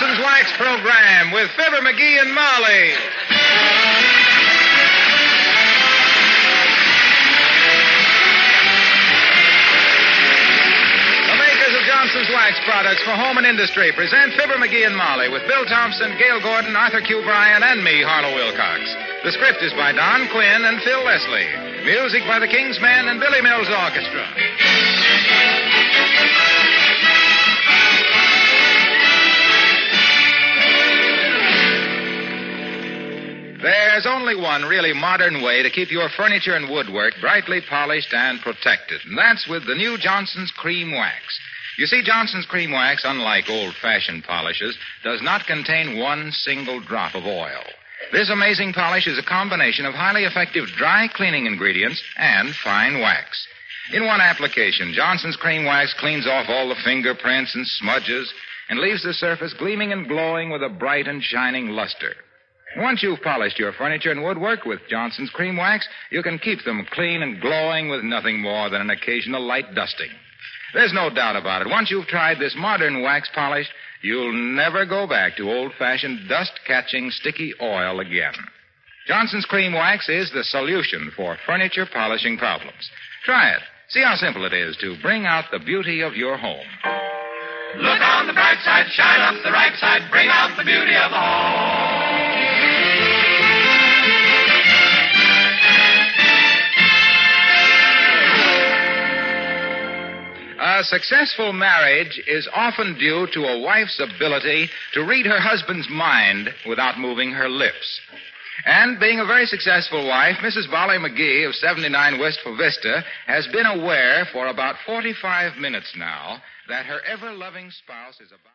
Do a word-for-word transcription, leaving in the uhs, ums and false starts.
Johnson's Wax program with Fibber McGee and Molly. The makers of Johnson's Wax products for home and industry present Fibber McGee and Molly with Bill Thompson, Gail Gordon, Arthur Q. Bryan, and me, Harlow Wilcox. The script is by Don Quinn and Phil Leslie. Music by the King's Men and Billy Mills Orchestra. There's only one really modern way to keep your furniture and woodwork brightly polished and protected, and that's with the new Johnson's Cream Wax. You see, Johnson's Cream Wax, unlike old-fashioned polishes, does not contain one single drop of oil. This amazing polish is a combination of highly effective dry cleaning ingredients and fine wax. In one application, Johnson's Cream Wax cleans off all the fingerprints and smudges and leaves the surface gleaming and glowing with a bright and shining luster. Once you've polished your furniture and woodwork with Johnson's Cream Wax, you can keep them clean and glowing with nothing more than an occasional light dusting. There's no doubt about it. Once you've tried this modern wax polish, you'll never go back to old-fashioned dust-catching sticky oil again. Johnson's Cream Wax is the solution for furniture polishing problems. Try it. See how simple it is to bring out the beauty of your home. Look on the bright side, shine up the right side, bring out the beauty of the home. A successful marriage is often due to a wife's ability to read her husband's mind without moving her lips. And being a very successful wife, Missus Molly McGee of seventy-nine Wistful Vista has been aware for about forty-five minutes now that her ever-loving spouse is about...